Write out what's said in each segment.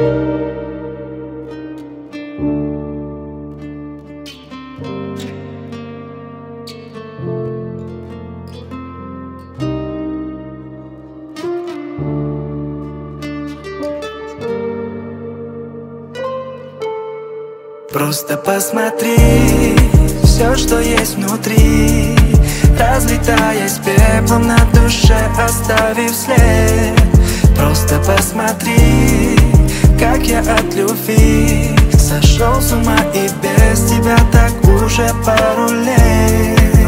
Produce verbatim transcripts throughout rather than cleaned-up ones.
Просто посмотри, все, что есть внутри, разлетаясь пеплом на душе, оставив след. Просто посмотри, как я от любви сошел с ума, и без тебя так уже пару лет.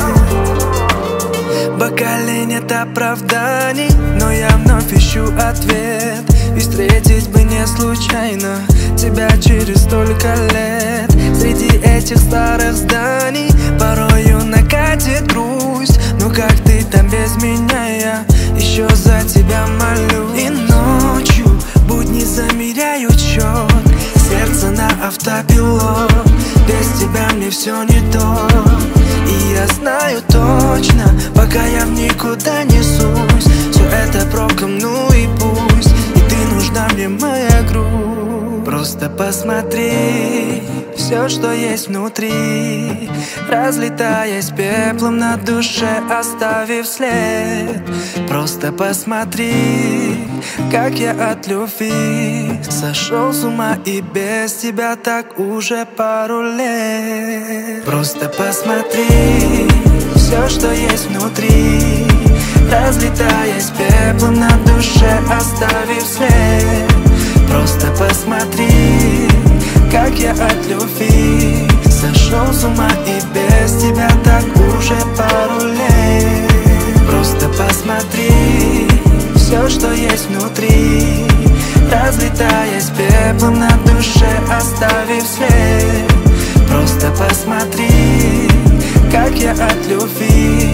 В бокале нет оправданий, но я вновь ищу ответ. И встретить бы не случайно тебя через столько лет. Среди этих старых зданий порою накатит грусть. Но как ты там без меня, я еще за тебя молю. И ночью будни замеряют счет, сердце на автопилот. Без тебя мне все не то. И я знаю точно, пока я в никуда несусь, все это проком, ну и пусть. И ты нужна мне, моя грудь. Просто посмотри, все, что есть внутри, разлетаясь пеплом на душе, оставив след. Просто посмотри, как я от любви сошел с ума, и без тебя так уже пару лет. Просто посмотри, все, что есть внутри, разлетаясь пеплом на душе, оставив след. Просто посмотри, как я от любви сошел с ума, и без тебя так уже пару лет. Просто посмотри, все, что есть внутри, разлетаясь пеплом на душе, оставив след. Просто посмотри, как я от любви